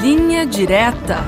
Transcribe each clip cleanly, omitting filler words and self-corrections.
Linha Direta.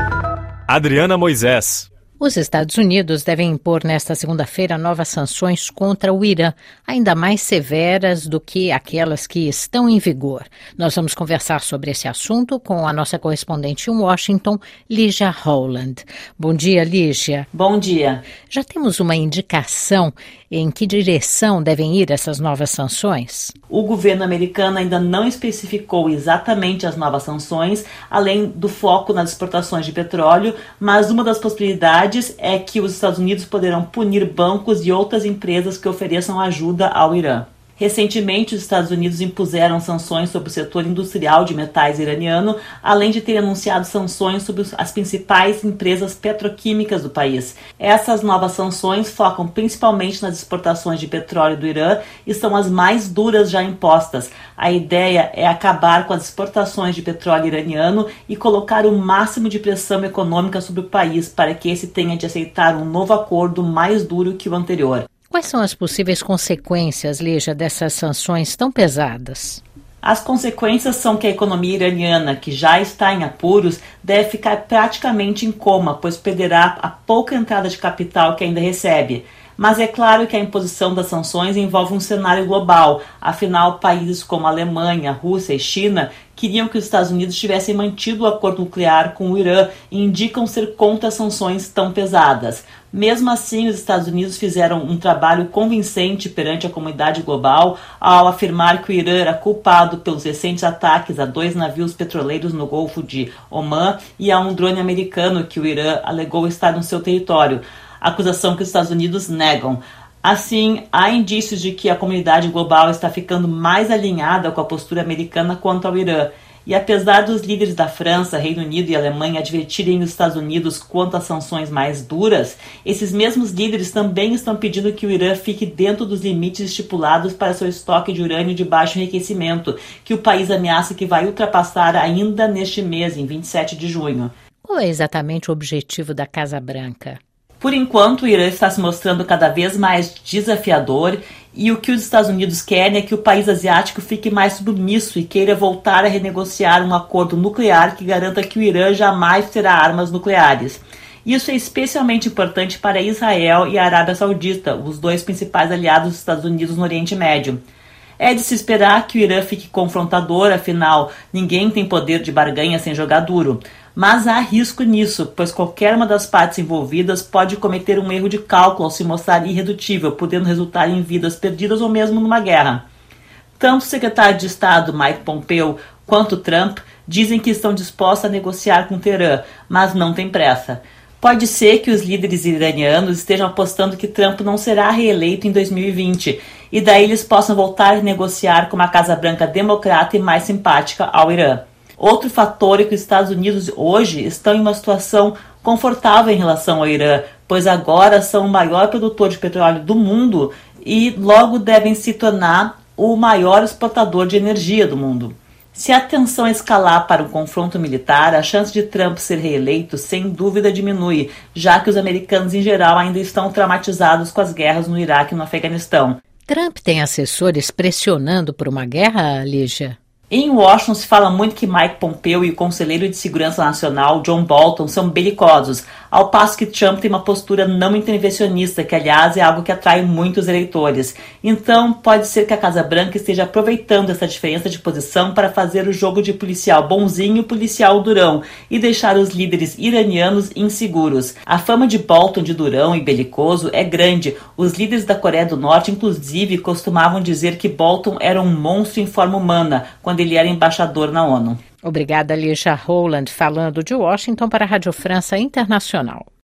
Adriana Moisés. Os Estados Unidos devem impor nesta segunda-feira novas sanções contra o Irã, ainda mais severas do que aquelas que estão em vigor. Nós vamos conversar sobre esse assunto com a nossa correspondente em Washington, Lígia Rowland. Bom dia, Lígia. Bom dia. Já temos uma indicação em que direção devem ir essas novas sanções? O governo americano ainda não especificou exatamente as novas sanções, além do foco nas exportações de petróleo, mas uma das possibilidades é que os Estados Unidos poderão punir bancos e outras empresas que ofereçam ajuda ao Irã. Recentemente, os Estados Unidos impuseram sanções sobre o setor industrial de metais iraniano, além de ter anunciado sanções sobre as principais empresas petroquímicas do país. Essas novas sanções focam principalmente nas exportações de petróleo do Irã e são as mais duras já impostas. A ideia é acabar com as exportações de petróleo iraniano e colocar o máximo de pressão econômica sobre o país para que esse tenha de aceitar um novo acordo mais duro que o anterior. Quais são as possíveis consequências, Lígia, dessas sanções tão pesadas? As consequências são que a economia iraniana, que já está em apuros, deve ficar praticamente em coma, pois perderá a pouca entrada de capital que ainda recebe. Mas é claro que a imposição das sanções envolve um cenário global. Afinal, países como a Alemanha, Rússia e China queriam que os Estados Unidos tivessem mantido o acordo nuclear com o Irã e indicam ser contra sanções tão pesadas. Mesmo assim, os Estados Unidos fizeram um trabalho convincente perante a comunidade global ao afirmar que o Irã era culpado pelos recentes ataques a 2 navios petroleiros no Golfo de Omã e a um drone americano que o Irã alegou estar no seu território. Acusação que os Estados Unidos negam. Assim, há indícios de que a comunidade global está ficando mais alinhada com a postura americana quanto ao Irã. E apesar dos líderes da França, Reino Unido e Alemanha advertirem os Estados Unidos quanto às sanções mais duras, esses mesmos líderes também estão pedindo que o Irã fique dentro dos limites estipulados para seu estoque de urânio de baixo enriquecimento, que o país ameaça que vai ultrapassar ainda neste mês, em 27 de junho. Qual é exatamente o objetivo da Casa Branca? Por enquanto, o Irã está se mostrando cada vez mais desafiador e o que os Estados Unidos querem é que o país asiático fique mais submisso e queira voltar a renegociar um acordo nuclear que garanta que o Irã jamais terá armas nucleares. Isso é especialmente importante para Israel e a Arábia Saudita, os dois principais aliados dos Estados Unidos no Oriente Médio. É de se esperar que o Irã fique confrontador, afinal, ninguém tem poder de barganha sem jogar duro. Mas há risco nisso, pois qualquer uma das partes envolvidas pode cometer um erro de cálculo ao se mostrar irredutível, podendo resultar em vidas perdidas ou mesmo numa guerra. Tanto o secretário de Estado, Mike Pompeo, quanto Trump dizem que estão dispostos a negociar com Teherã, mas não tem pressa. Pode ser que os líderes iranianos estejam apostando que Trump não será reeleito em 2020, e daí eles possam voltar a negociar com uma Casa Branca democrata e mais simpática ao Irã. Outro fator é que os Estados Unidos hoje estão em uma situação confortável em relação ao Irã, pois agora são o maior produtor de petróleo do mundo e logo devem se tornar o maior exportador de energia do mundo. Se a tensão escalar para um confronto militar, a chance de Trump ser reeleito sem dúvida diminui, já que os americanos em geral ainda estão traumatizados com as guerras no Iraque e no Afeganistão. Trump tem assessores pressionando por uma guerra, Lígia? Em Washington se fala muito que Mike Pompeo e o conselheiro de segurança nacional, John Bolton, são belicosos, ao passo que Trump tem uma postura não intervencionista, que aliás é algo que atrai muitos eleitores. Então pode ser que a Casa Branca esteja aproveitando essa diferença de posição para fazer o jogo de policial bonzinho e policial durão e deixar os líderes iranianos inseguros. A fama de Bolton de durão e belicoso é grande. Os líderes da Coreia do Norte, inclusive, costumavam dizer que Bolton era um monstro em forma humana, quando ele era embaixador na ONU. Obrigada, Lígia Rowland, falando de Washington para a Rádio França Internacional.